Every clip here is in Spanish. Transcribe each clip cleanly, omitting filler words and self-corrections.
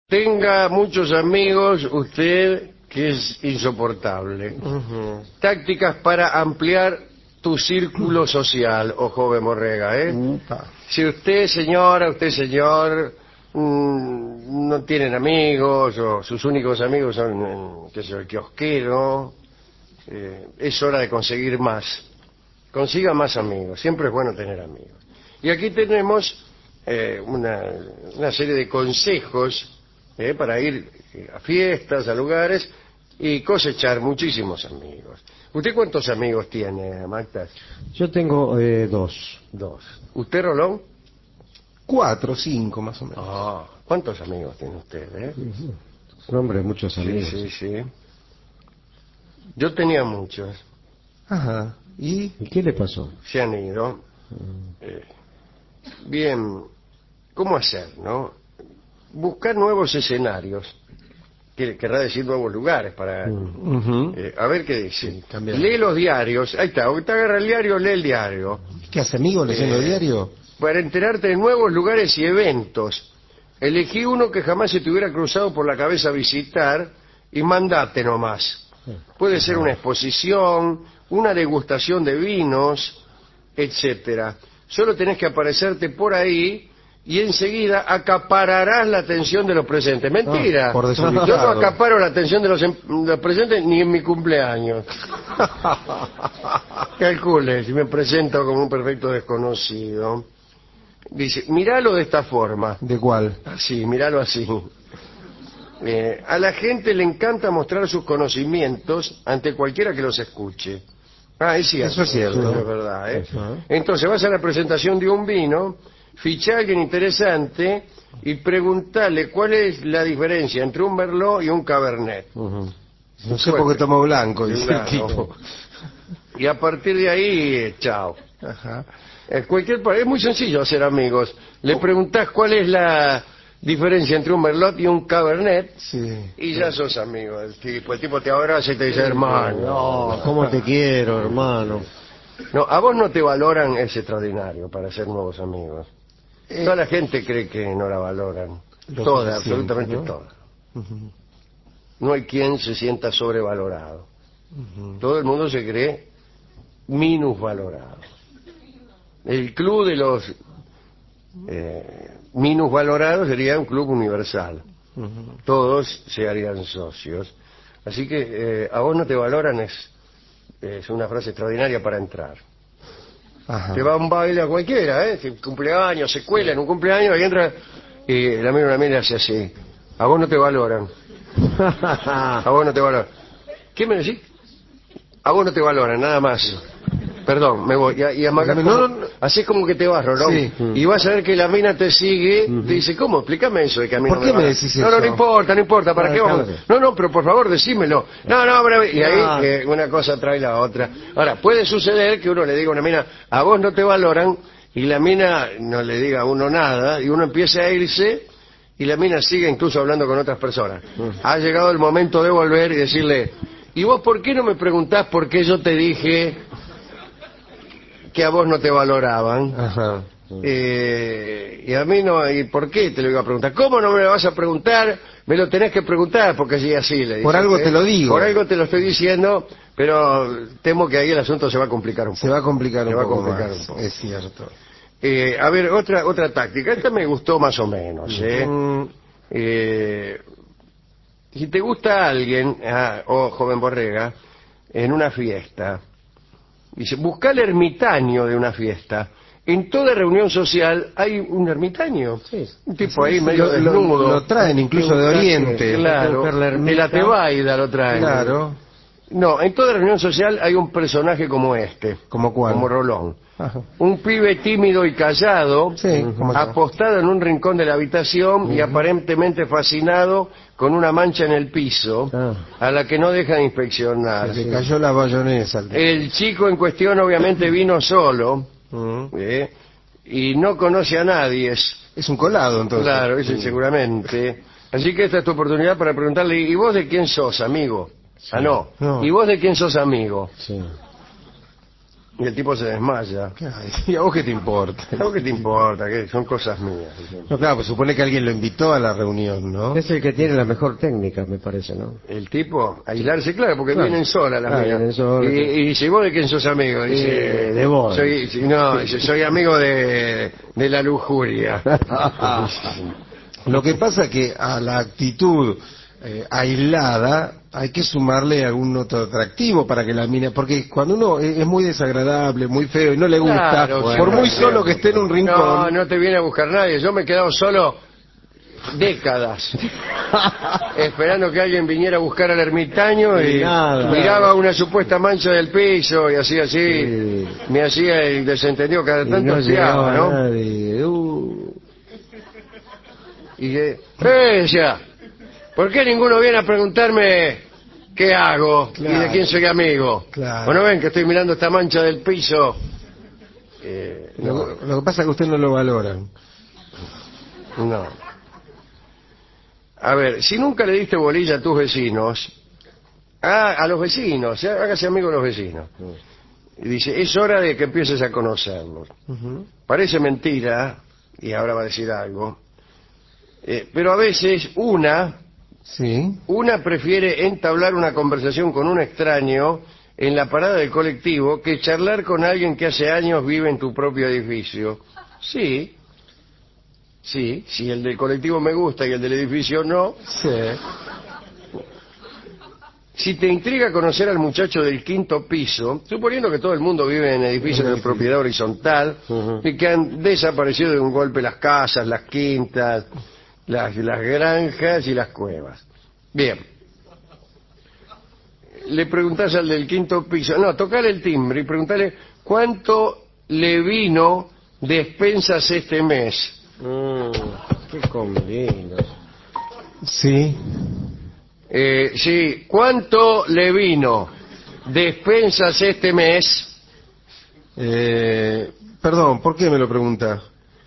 tenga muchos amigos usted que es insoportable. Tácticas para ampliar tu círculo social, o joven Borrega, Si usted, señora, usted, señor, no tienen amigos, o sus únicos amigos son, qué sé yo, el kiosquero, es hora de conseguir más. Consiga más amigos, siempre es bueno tener amigos. Y aquí tenemos una serie de consejos para ir a fiestas, a lugares y cosechar muchísimos amigos. ¿Usted cuántos amigos tiene, Magda? Yo tengo dos. Dos. ¿Usted, Rolón? 4, 5 más o menos. ¿Cuántos amigos tiene usted, Un hombre de muchos amigos. Sí. Yo tenía muchos. Ajá. ¿Y qué le pasó? Se han ido. Bien, ¿cómo hacer, no? Buscar nuevos escenarios. Querrá decir nuevos lugares para... a ver qué dice. Sí, lee los diarios. Ahí está. Usted agarra el diario, lee el diario. ¿Qué hace, amigo, leyendo el diario? Para enterarte de nuevos lugares y eventos. Elegí uno que jamás se te hubiera cruzado por la cabeza visitar y mandate nomás. Puede ser una exposición, una degustación de vinos, etcétera. Solo tenés que aparecerte por ahí y enseguida acapararás la atención de los presentes. Mentira. Por desubicado. Yo no acaparo la atención de los presentes ni en mi cumpleaños. Calcule, si me presento como un perfecto desconocido. Dice, míralo de esta forma. ¿De cuál? Así, míralo así. A la gente le encanta mostrar sus conocimientos ante cualquiera que los escuche. Es cierto. Eso es cierto. Es verdad, Entonces vas a la presentación de un vino, ficha a alguien interesante y preguntarle cuál es la diferencia entre un Merlot y un Cabernet. No sé por qué tomo blanco, dice el tipo. Y a partir de ahí, chao. Ajá. Es muy sencillo hacer amigos. Le preguntás cuál es la diferencia entre un Merlot y un Cabernet, y ya sos amigo del tipo. El tipo te abraza y te dice, hermano. No, ¿cómo te quiero, hermano? No, a vos no te valoran, es extraordinario para hacer nuevos amigos. Toda la gente cree que no la valoran. Toda, absolutamente toda. No hay quien se sienta sobrevalorado. Todo el mundo se cree minusvalorado. El club de los minusvalorados sería un club universal. Todos se harían socios. Así que a vos no te valoran es una frase extraordinaria para entrar. Te va a un baile a cualquiera, cumpleaños, se cuela en un cumpleaños y entra y el amigo de la amiga hace así. A vos no te valoran. A vos no te valoran. ¿Qué me decís? A vos no te valoran, nada más. Perdón, me voy. Y amagás así como que te vas, Rolón. Sí. Y vas a ver que la mina te sigue. Te dice, ¿cómo? Explícame eso de que a mí ¿Por no qué me me valoran. decís eso? No, no importa. ¿Para qué vamos? No, pero por favor, decímelo. No, pero... Y ahí una cosa trae la otra. Ahora, puede suceder que uno le diga a una mina, a vos no te valoran, y la mina no le diga a uno nada, y uno empieza a irse, y la mina sigue incluso hablando con otras personas. Ha llegado el momento de volver y decirle, ¿y vos por qué no me preguntás por qué yo te dije que a vos no te valoraban? Ajá. Y a mí no, ¿y por qué te lo iba a preguntar? ¿Cómo no me lo vas a preguntar? Me lo tenés que preguntar, porque así le dice. Por algo te lo digo. Por algo te lo estoy diciendo, pero temo que ahí el asunto se va a complicar un poco. Se va a complicar un poco más. un poco. Es cierto. A ver, otra táctica. Esta me gustó más o menos, si te gusta alguien, joven Borrega, en una fiesta, dice, busca el ermitaño de una fiesta. En toda reunión social hay un ermitaño. Un tipo ahí medio desnudo. Lo traen incluso de Oriente. Claro, de la Tebaida lo traen. Claro. No, en toda reunión social hay un personaje como este. ¿Como cuál? Como Rolón. Ajá. Un pibe tímido y callado, ¿cómo apostado en un rincón de la habitación y aparentemente fascinado con una mancha en el piso a la que no deja de inspeccionar. Se le cayó la bayonesa. El chico en cuestión obviamente vino solo y no conoce a nadie. Es un colado, entonces. Claro, ese seguramente. Así que esta es tu oportunidad para preguntarle, ¿y vos de quién sos, amigo? ¿Y vos de quién sos, amigo? Sí. Sí. ¿Y vos de quién sos, amigo? Sí. Y el tipo se desmaya. ¿Y a vos qué te importa? ¿A vos qué te importa? Que son cosas mías. No, claro, pues supone que alguien lo invitó a la reunión, ¿no? Es el que tiene la mejor técnica, me parece, ¿no? El tipo, aislarse, claro, porque Claro. vienen solas las mías. Vienen solas. Y dice, ¿vos de quién sos amigo? Dice, de vos. Soy amigo de la lujuria. Lo que pasa que a la actitud aislada hay que sumarle algún otro atractivo para que la mina, porque cuando uno es muy desagradable, muy feo y no le gusta, Claro, por muy claro. solo que esté en un rincón. No, no te viene a buscar nadie. Yo me he quedado solo décadas esperando que alguien viniera a buscar al ermitaño y Nada. miraba una supuesta mancha del piso y así, Sí. me hacía el desentendido cada Y tanto no espiaba, llegaba ¿no? nadie. Y decía, ¿por qué ninguno viene a preguntarme qué hago y de quién soy amigo? Claro. Bueno, ven que estoy mirando esta mancha del piso. Lo que pasa es que usted no lo valoran. No. A ver, si nunca le diste bolilla a tus vecinos, a los vecinos, hágase amigo de los vecinos. Y dice, es hora de que empieces a conocerlos. Parece mentira, y ahora va a decir algo, pero a veces Sí. una prefiere entablar una conversación con un extraño en la parada del colectivo que charlar con alguien que hace años vive en tu propio edificio. Sí, si el del colectivo me gusta y el del edificio no. Sí. Si te intriga conocer al muchacho del quinto piso, suponiendo que todo el mundo vive en edificios de propiedad horizontal y que han desaparecido de un golpe las casas, las quintas, las granjas y las cuevas. Bien. Le preguntás al del quinto piso, no, tocale el timbre y preguntale cuánto le vino de expensas este mes. Qué convino. Sí. Sí, ¿cuánto le vino de expensas este mes? Perdón, ¿por qué me lo pregunta?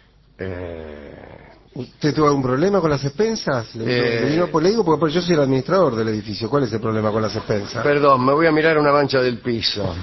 ¿Usted tuvo algún problema con las expensas? ¿Le digo porque yo soy el administrador del edificio. ¿Cuál es el problema con las expensas? Perdón, me voy a mirar una mancha del piso.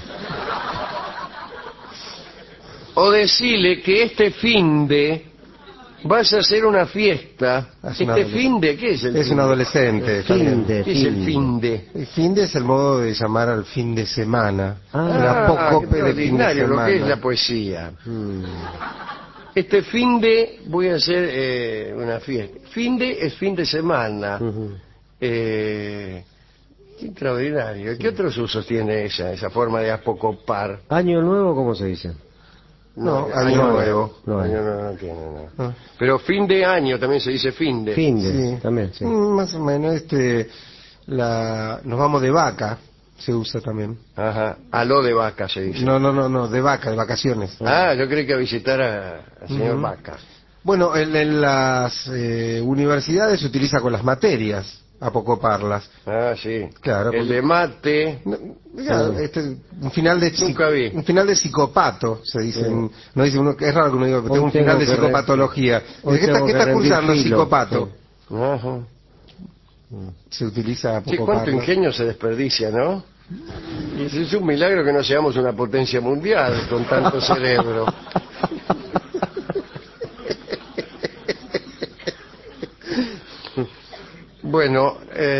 O decirle que este finde vas a hacer una fiesta. Finde, ¿qué es el finde? Es un adolescente. Finde. ¿Qué es el finde? El finde es el modo de llamar al fin de semana. Ah, la apócope qué de fin de extraordinario lo que es la semana. poesía. Este finde voy a hacer una fiesta. Finde es fin de semana. Qué extraordinario. ¿Qué otros usos tiene esa forma de apocopar? ¿Año nuevo cómo se dice? No, año nuevo. Año nuevo no tiene, no. Pero fin de año también se dice finde. Finde, Sí. también, sí. Más o menos, nos vamos de vaca, se usa también. Ajá. Aló de vaca se dice. No, de vaca, de vacaciones. Ah, yo creí que a visitar al señor Vaca. Bueno, en las universidades se utiliza con las materias, apocoparlas. Ah, sí. Claro, El porque- de mate. Claro, un final de Nunca vi. un final de psicopato, se dice. No dice uno, es raro que uno diga que tengo un Hoy final de tengo que psicopatología. hoy ¿Qué tengo que está rendir cursando filo. psicopato? Ajá. Se utiliza Sí, cuánto apocoparlas. ingenio se desperdicia, ¿no? Y es un milagro que no seamos una potencia mundial con tanto cerebro. Bueno,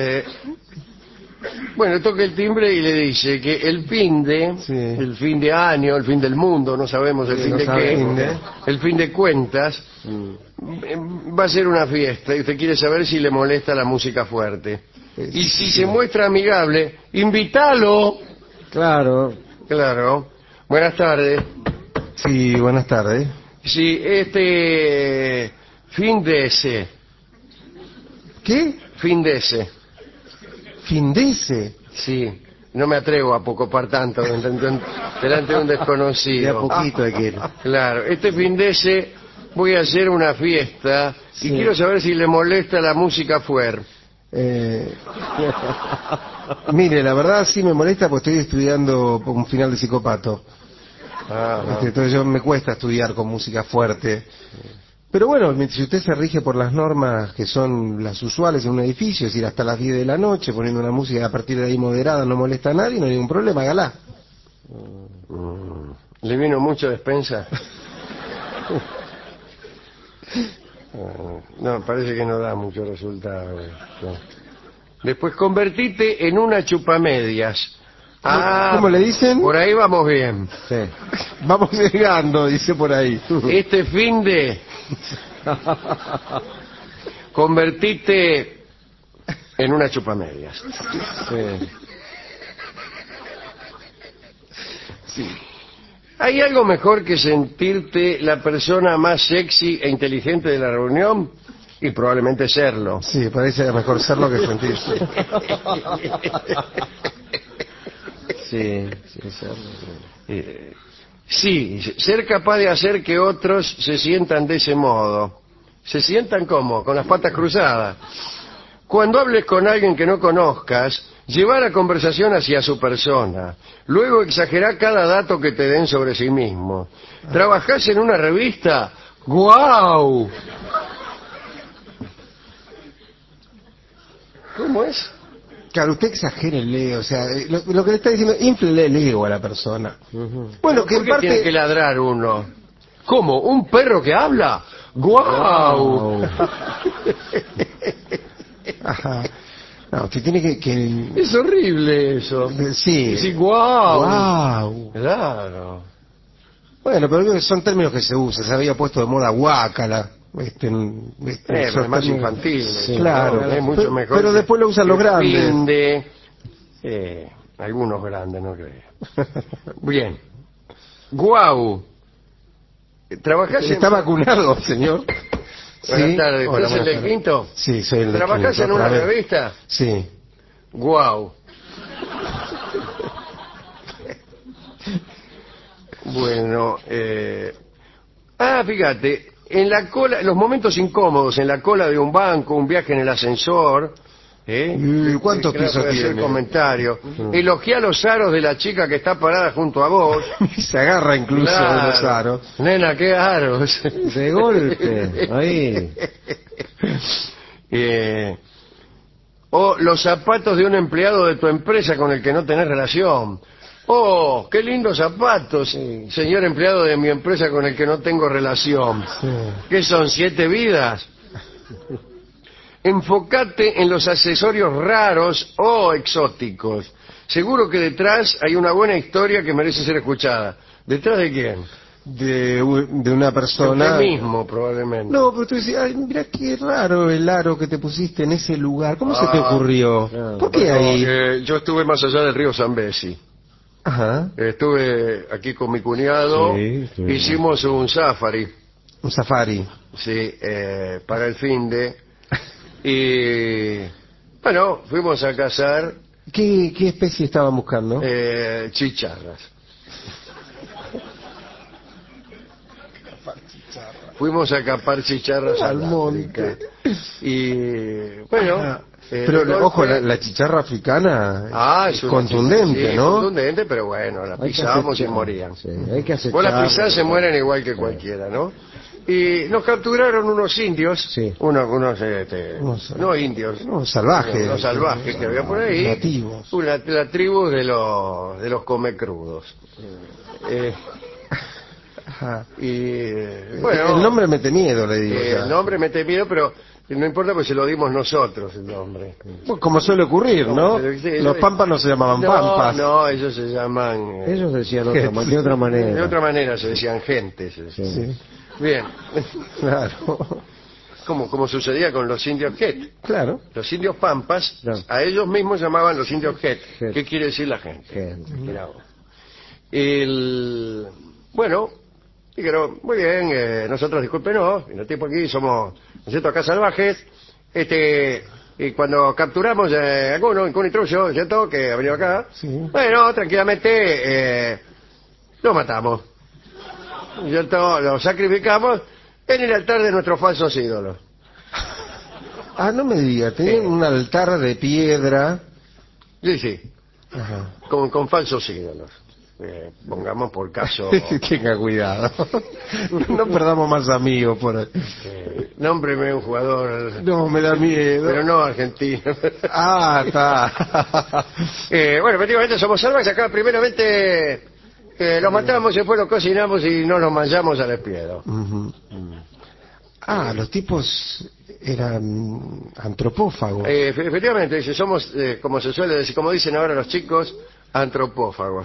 toca el timbre y le dice que el fin de año, el fin del mundo, no sabemos el fin de qué, el fin de cuentas, va a ser una fiesta y usted quiere saber si le molesta la música fuerte. Y si se muestra amigable, invítalo. Claro. Claro. Buenas tardes. Sí, buenas tardes. Si este fin de ese, ¿Qué? Findese. Sí, no me atrevo a apocopar tanto delante de un desconocido. De a poquito hay que ir. Claro, este fin de ese voy a hacer una fiesta y quiero saber si le molesta la música fuerte. Mire, la verdad sí me molesta porque estoy estudiando un final de psicopato. Entonces me cuesta estudiar con música fuerte. Pero bueno, si usted se rige por las normas que son las usuales en un edificio, es decir, hasta las 10 de la noche, poniendo una música a partir de ahí moderada, no molesta a nadie, no hay ningún problema, hágala. ¿Le vino mucho despensa? No, parece que no da mucho resultado. No. Después, convertite en una chupamedias. ¿Cómo le dicen? Por ahí vamos bien. Sí. Vamos llegando, dice por ahí. Este fin de... convertite en una chupamedias. Sí. ¿Hay algo mejor que sentirte la persona más sexy e inteligente de la reunión? Y probablemente serlo. Sí, parece mejor serlo que sentirse. Sí, serlo. Sí, ser capaz de hacer que otros se sientan de ese modo. ¿Se sientan cómo? Con las patas cruzadas. Cuando hables con alguien que no conozcas, lleva la conversación hacia su persona. Luego exagerá cada dato que te den sobre sí mismo. ¿Trabajás en una revista? ¡Guau! ¿Cómo es? Claro, usted exagérele, o sea, lo que le está diciendo, inflele el ego a la persona. Bueno, que ¿Por en qué parte... tiene que ladrar uno? ¿Cómo? ¿Un perro que habla? ¡Guau! Ajá. No, usted tiene que... Es horrible eso. Sí. Sí, guau. Guau. Claro. Bueno, pero son términos que se usan. Se había puesto de moda guácala. Pero es más infantil. Sí, claro. Es mucho mejor. Pero después lo usan los grandes. Finde, algunos grandes, no creo. Bien. Guau. ¿Trabajás ¿Está vacunado, señor? Buenas tardes. Hola, ¿Sos el del tardes. quinto? Sí, soy el del ¿Trabajás quinto, en otra una vez. revista? Sí. Guau. Bueno, fíjate, en la cola, los momentos incómodos, en la cola de un banco, un viaje en el ascensor, ¿cuántos pisos hacer tiene? comentario. Elogia los aros de la chica que está parada junto a vos. Se agarra incluso Claro. de los aros. Nena, qué aros. De golpe, ahí. O los zapatos de un empleado de tu empresa con el que no tenés relación. Oh, qué lindos zapatos, señor empleado de mi empresa con el que no tengo relación. Sí. ¿Qué son, 7 vidas? Enfócate en los accesorios raros o exóticos. Seguro que detrás hay una buena historia que merece ser escuchada. ¿Detrás de quién? De una persona... De usted mismo, probablemente. No, pero tú dices, ay, mira qué raro el aro que te pusiste en ese lugar. ¿Cómo se te ocurrió? claro. ¿Por qué ahí? Yo estuve más allá del río Zambezi. Ajá. Estuve aquí con mi cuñado, Sí. hicimos un safari, Un safari. sí, para el finde, y bueno, fuimos a cazar ¿Qué especie estaban buscando? chicharras. Fuimos a capar chicharras Al al monte. Y bueno, Pero de ojo, golpe- la chicharra africana es es una contundente, sí, ¿no? contundente, pero bueno, la Hay que pisamos y acechar. morían. Sí, hay que Vos las acechar. pisás, se mueren igual que cualquiera, ¿no? Y nos capturaron unos indios, Sí. Unos no indios, unos salvajes. unos salvajes que había por ahí, Nativos. la tribu de los comecrudos. Ajá. Y bueno, El nombre mete miedo, le digo. el nombre me temido, pero no importa porque se lo dimos nosotros el nombre. Como suele ocurrir, ¿no? Pero, sí, Los pampas no se llamaban pampas. No, ellos se llaman... Ellos decían de otra manera. de otra manera se decían gentes. se decían. Sí, Bien. claro. Como sucedía con los indios Het. Claro. Los indios pampas, Ya. a ellos mismos llamaban los indios Het. Het. ¿Qué quiere decir la gente? Gente. Mirá vos. Bueno, dijeron, muy bien, nosotros discúlpenos, y los tipos aquí somos, nosotros acá salvajes, y cuando capturamos alguno, algún intruso, ¿cierto?, que ha venido acá, Sí. bueno, tranquilamente, lo matamos, ¿cierto?, lo sacrificamos en el altar de nuestros falsos ídolos. Ah, no me diga, tenían un altar de piedra. Sí, sí, Ajá. con falsos ídolos. Pongamos por caso... Tenga cuidado. No perdamos más amigos por ahí. nómbreme un jugador... No, me da miedo. Pero no argentino. Ah, está. Bueno, efectivamente somos salvajes. Acá primeramente Lo matamos, después lo cocinamos y no nos manchamos al espiedo. Los tipos eran antropófagos. Efectivamente, dice, somos, como se suele decir, como dicen ahora los chicos, antropófagos.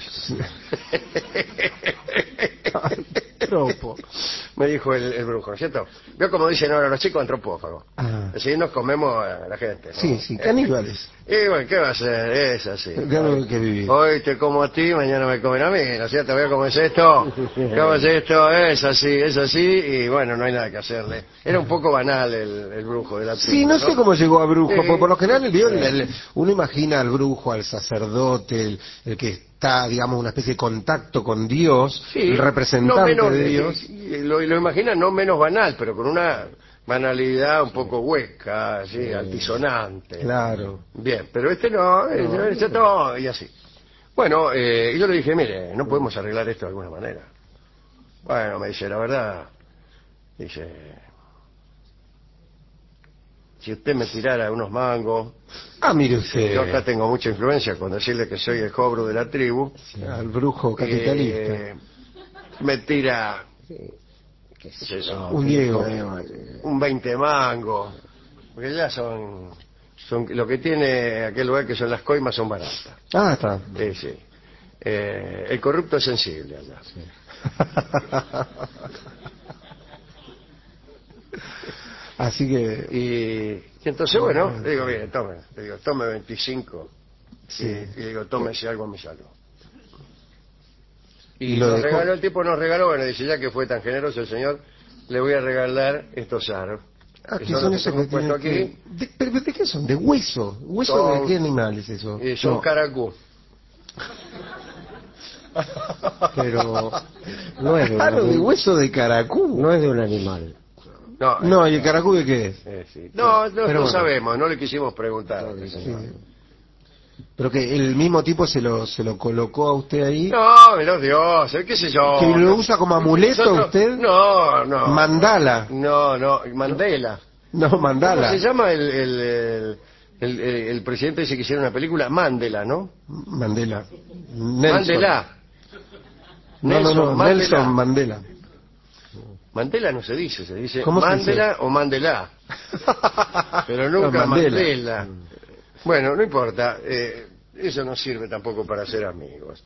Antropo. Me dijo el brujo, ¿no es cierto? Veo como dicen ahora los chicos, antropófagos. Así nos comemos a la gente, ¿no? Sí, caníbales. Y bueno, ¿qué va a hacer? Es así. Claro que vivir. Hoy te como a ti, mañana me comen a mí, ¿no es cierto? Veo cómo es esto. ¿Cómo es esto? Es así, y bueno, no hay nada que hacerle. Era un poco banal el brujo de la tribu. Sí, no sé cómo llegó a brujo, porque por lo general uno imagina al brujo, al sacerdote, el que está, digamos, una especie de contacto con Dios, el representante de Dios. Lo imagina no menos banal, pero con una banalidad un poco hueca, así, altisonante. Claro. Bien, pero este no, todo y así. Bueno, y yo le dije, mire, no podemos arreglar esto de alguna manera. Bueno, me dice, la verdad, dice, si usted me tirara unos mangos... mire usted. Yo acá tengo mucha influencia con decirle que soy el cobro de la tribu. Al brujo capitalista. Me tira... un Diego. Un 20 mangos. Porque ya son lo que tiene aquel lugar, que son las coimas, son baratas. Está. Sí. El corrupto es sensible allá. Sí. Así que... Y entonces, bueno, le digo, mire, tome 25. Sí. Y digo, tómese algo a mi salud. Y nos regaló, el tipo nos regaló, bueno, dice, ya que fue tan generoso el señor, le voy a regalar estos aros. ¿Qué son esos que puesto aquí? ¿De qué son? ¿De hueso? ¿Hueso de qué animal es eso? Son caracú. Pero no es de un animal. ¿De hueso de caracú? No es de un animal. No, ¿y el caracú de qué es? Sí. No sabemos, no le quisimos preguntar. Pero que el mismo tipo se lo colocó a usted ahí. No, me lo dio, qué sé yo. ¿Que lo usa como amuleto usted? No. Mandala. No, Mandela. No, Mandala. ¿Cómo se llama el presidente ese que hicieron una película? Mandela, ¿no? Mandela. Mandela. Nelson Mandela. Mandela no se dice Mandela o Mandela. Pero nunca Mandela. Bueno, no importa, eso no sirve tampoco para ser amigos.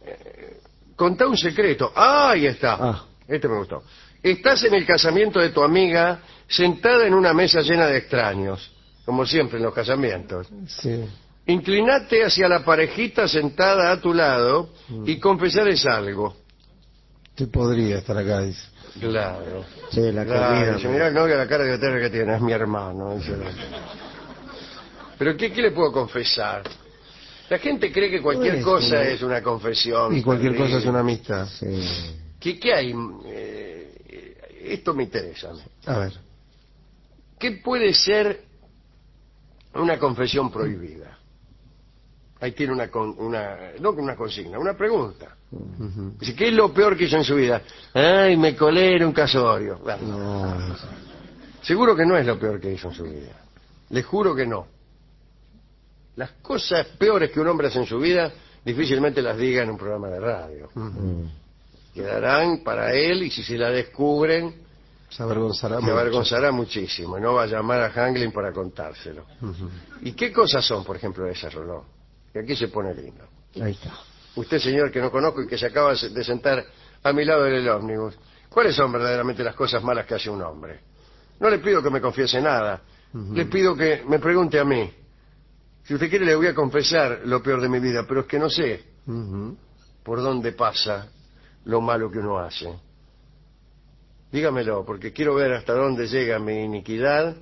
Contá un secreto. Ahí está. Este me gustó. Estás en el casamiento de tu amiga, sentada en una mesa llena de extraños, como siempre en los casamientos. Sí. Inclinate hacia la parejita sentada a tu lado y confesarles algo. Te podría estar acá, dice. Claro. Sí, la comida. Dice, mirá el novio, la cara de terror que tiene, es mi hermano. Dice. Pero ¿qué le puedo confesar? La gente cree que cualquier cosa es una confesión. Y cualquier cosa es una amistad. Sí. ¿Qué hay? Esto me interesa. A ver. ¿Qué puede ser una confesión prohibida? Ahí tiene no una consigna, una pregunta. Dice, ¿qué es lo peor que hizo en su vida? Ay, me colé en un casorio. Bueno, seguro que no es lo peor que hizo en su vida. Les juro que no. Las cosas peores que un hombre hace en su vida, difícilmente las diga en un programa de radio. Quedarán para él, y si se la descubren, se avergonzará muchísimo. Y no va a llamar a Hanglin para contárselo. ¿Y qué cosas son, por ejemplo, esas, Roló? Que aquí se pone lindo. Ahí está. Usted, señor, que no conozco y que se acaba de sentar a mi lado en el ómnibus, ¿cuáles son verdaderamente las cosas malas que hace un hombre? No le pido que me confiese nada. Le pido que me pregunte a mí. Si usted quiere, le voy a confesar lo peor de mi vida, pero es que no sé por dónde pasa lo malo que uno hace. Dígamelo, porque quiero ver hasta dónde llega mi iniquidad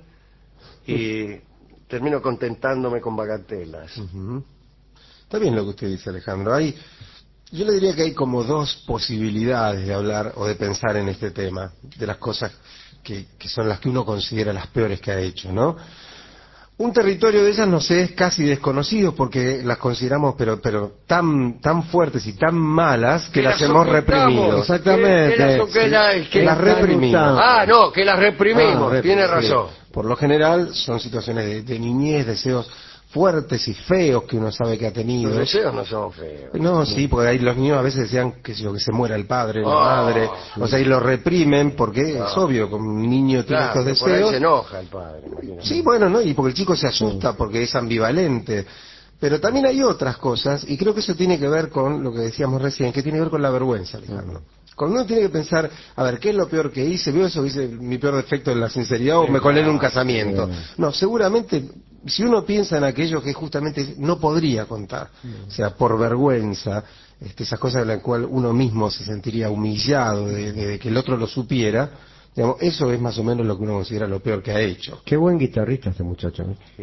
y termino contentándome con bagatelas. Está bien lo que usted dice, Alejandro. Yo le diría que hay como dos posibilidades de hablar o de pensar en este tema, de las cosas que son las que uno considera las peores que ha hecho, ¿no? Un territorio de ellas nos es casi desconocido porque las consideramos pero tan fuertes y tan malas que las hemos reprimido. Exactamente. Que las reprimimos. Que las reprimimos. Tiene razón. Por lo general son situaciones de niñez, deseos fuertes y feos que uno sabe que ha tenido. Los deseos no son feos. No, sí, porque ahí los niños a veces desean que se muera el padre, la madre, o sea, y lo reprimen porque es obvio, como un niño tiene estos deseos. Por ahí se enoja el padre, imagínate. Sí, bueno, ¿no? Y porque el chico se asusta porque es ambivalente. Pero también hay otras cosas, y creo que eso tiene que ver con lo que decíamos recién, que tiene que ver con la vergüenza, Alejandro. Cuando uno tiene que pensar, a ver, ¿qué es lo peor que hice? ¿Veo eso que hice mi peor defecto en la sinceridad o me colé en un casamiento? No, seguramente, si uno piensa en aquello que justamente no podría contar, o sea, por vergüenza, esas cosas en las cuales uno mismo se sentiría humillado de que el otro lo supiera, digamos, eso es más o menos lo que uno considera lo peor que ha hecho. Qué buen guitarrista este muchacho, ¿no? Sí.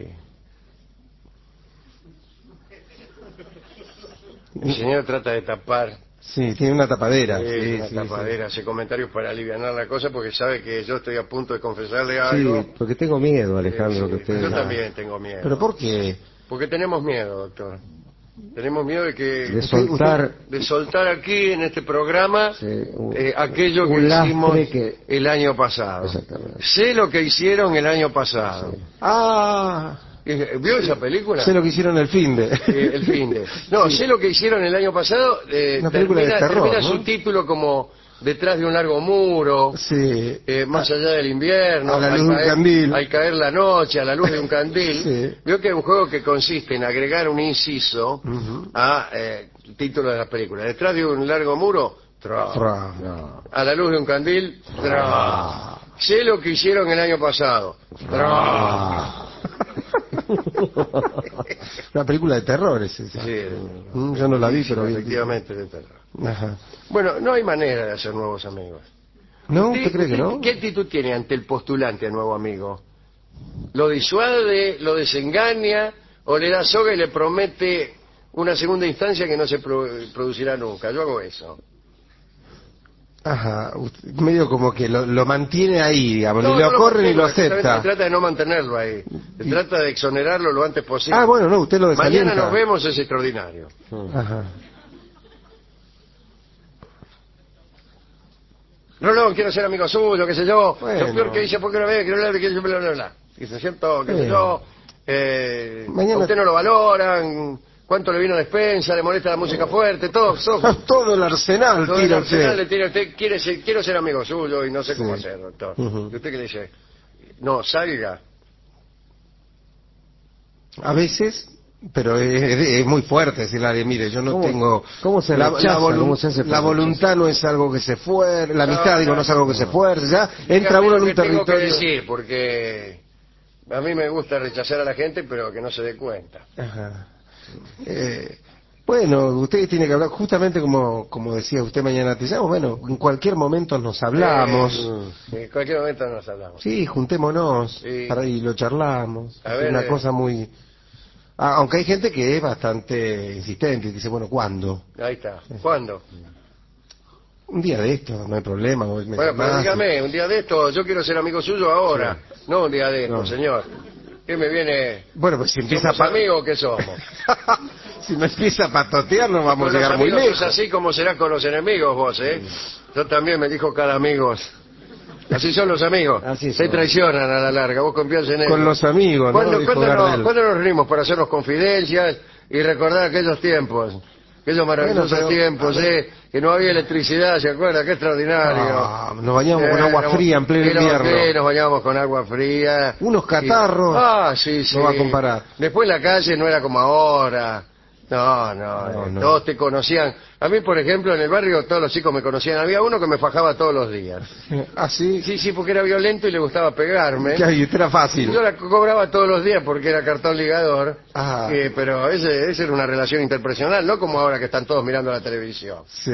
El señor trata de tapar. Sí, tiene una tapadera. Tapadera, hace comentarios para aliviar la cosa porque sabe que yo estoy a punto de confesarle algo. Sí, porque tengo miedo, Alejandro. Que usted... Yo también tengo miedo. ¿Pero por qué? Porque tenemos miedo, doctor. Tenemos miedo de que... De soltar aquí en este programa aquello que hicimos el año pasado. Exactamente. Sé lo que hicieron el año pasado. Sí. Ah... ¿Vio esa película? Sé lo que hicieron el finde. El finde. No, sé lo que hicieron el año pasado. Una película de terror, termina ¿no? su título como Detrás de un largo muro. Sí. Más allá del invierno. A la luz de un candil. Al caer la noche, a la luz de un candil. Sí. Vio que es un juego que consiste en agregar un inciso a título de la película. Detrás de un largo muro. No. A la luz de un candil. Sé lo que hicieron el año pasado. Una película de terror es esa. Sí, yo no la vi, pero efectivamente de terror. Ajá. Bueno, no hay manera de hacer nuevos amigos. ¿No? ¿Usted cree que no? ¿Qué actitud tiene ante el postulante a nuevo amigo? ¿Lo disuade, lo desengaña o le da soga y le promete una segunda instancia que no se producirá nunca? Yo hago eso. Ajá, medio como que lo mantiene ahí, digamos, ni lo corre ni lo acepta. Se trata de no mantenerlo ahí, se trata de exonerarlo lo antes posible. Ah, bueno, no, usted lo desalienta. Mañana nos vemos, es extraordinario. Ajá. No, quiero ser amigo suyo, qué sé yo. Bueno. Lo peor que dice, ¿por qué no ve? Que no le que yo, bla, bla, bla. Dice, ¿cierto? Qué sé yo. Mañana... A usted no lo valoran. ¿Cuánto le vino a despensa? ¿Le molesta la música fuerte? Todo el arsenal todo tira el arsenal usted. le tira usted. Quiero ser amigo suyo y no sé cómo hacer, doctor. ¿Y usted qué le dice? No, salga. A veces, pero es muy fuerte decirle, mire, yo no tengo... ¿Cómo se rechaza? ¿Cómo se hace la voluntad no es algo que se fuerce, la amistad, no es algo que se fuerce, ya entra uno en un territorio... Tengo que decir, porque a mí me gusta rechazar a la gente, pero que no se dé cuenta. Ajá. Bueno, usted tiene que hablar, justamente como decía usted, mañana te llamo, bueno, en cualquier momento nos hablamos. En cualquier momento nos hablamos. Sí, juntémonos, y lo charlamos. Es una cosa muy... aunque hay gente que es bastante insistente y dice, bueno, ¿cuándo? Ahí está. ¿Cuándo? Un día de esto, no hay problema. Bueno, pero dígame, un día de esto, yo quiero ser amigo suyo ahora, no un día de esto, señor. ¿Qué me viene? Bueno, pues si empieza amigos, ¿qué somos? Si me empieza a patotear, no vamos a llegar muy lejos. Es así como será con los enemigos vos, ¿eh? Yo también me dijo cada amigos. Así son los amigos. Así se traicionan a la larga. Vos confías en ellos. Con los amigos, ¿no? ¿Cuándo nos reunimos para hacernos confidencias y recordar aquellos tiempos? Aquellos maravillosos tiempos, que no había electricidad, ¿se acuerda? Qué extraordinario. Nos bañamos con agua fría en pleno invierno. Nos bañamos con agua fría. Unos catarros. Sí. No va a comparar. Después la calle no era como ahora. No. Todos te conocían. A mí, por ejemplo, en el barrio todos los chicos me conocían. Había uno que me fajaba todos los días. ¿Ah, sí? Sí, porque era violento y le gustaba pegarme. Y usted era fácil. Yo la cobraba todos los días porque era cartón ligador. Ah. Pero esa era una relación interpersonal, no como ahora que están todos mirando la televisión. Sí.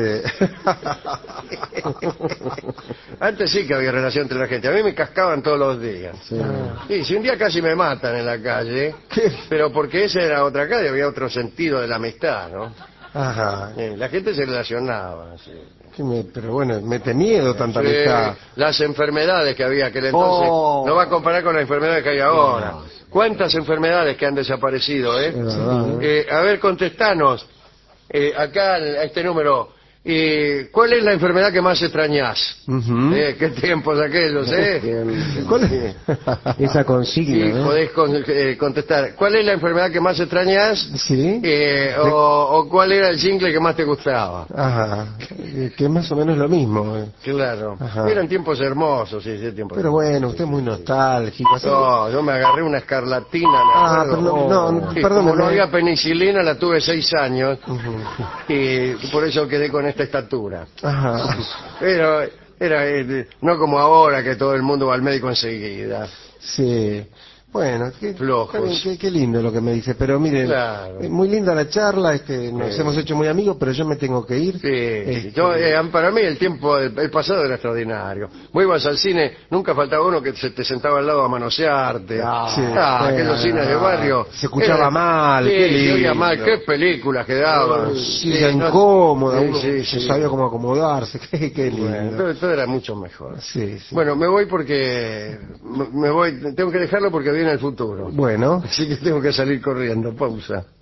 Antes sí que había relación entre la gente. A mí me cascaban todos los días. Sí, si un día casi me matan en la calle. ¿Qué? Pero porque esa era otra calle, había otro sentido de la amistad, ¿no? Ajá. La gente se relacionaba. Sí. Pero bueno, mete miedo tanta amistad. Las enfermedades que había aquel entonces. No va a comparar con las enfermedades que hay ahora. ¿Cuántas enfermedades que han desaparecido, Sí. A ver, contestanos. Acá a este número. ¿Cuál es la enfermedad que más extrañás? Ujú. ¿Qué tiempos aquellos, ¿Cuál es? Esa consigna, Sí, ¿no? podés contestar. ¿Cuál es la enfermedad que más extrañás? Sí. O ¿cuál era el jingle que más te gustaba? Ajá. Que es más o menos lo mismo. Claro. Ajá. Eran tiempos hermosos, sí, tiempos Pero hermosos. bueno, usted es muy nostálgico. Así No, yo me agarré una escarlatina, me Ah, acuerdo. pero no, Y perdóneme. como no había penicilina, la tuve 6 años. Ujú. Y por eso quedé con esta estatura. Ajá. Pero era no como ahora que todo el mundo va al médico enseguida. Sí. Bueno, Flojos. está bien, qué lindo lo que me dice. Pero miren, Claro. muy linda la charla, nos hemos hecho muy amigos, pero yo me tengo que ir. Sí, yo, para mí el pasado era extraordinario. Vos ibas al cine, nunca faltaba uno que se te sentaba al lado a manosearte. Sí. Aquellos cines de barrio. Se escuchaba mal, sí, qué se oía lindo. mal, qué películas que daban. Sí, era incómoda, uno sí, se sí. sabía cómo acomodarse, qué lindo. Bueno, todo era mucho mejor. Sí, sí. Bueno, me voy porque tengo que dejarlo porque viene el futuro. Bueno. Así que tengo que salir corriendo. Pausa.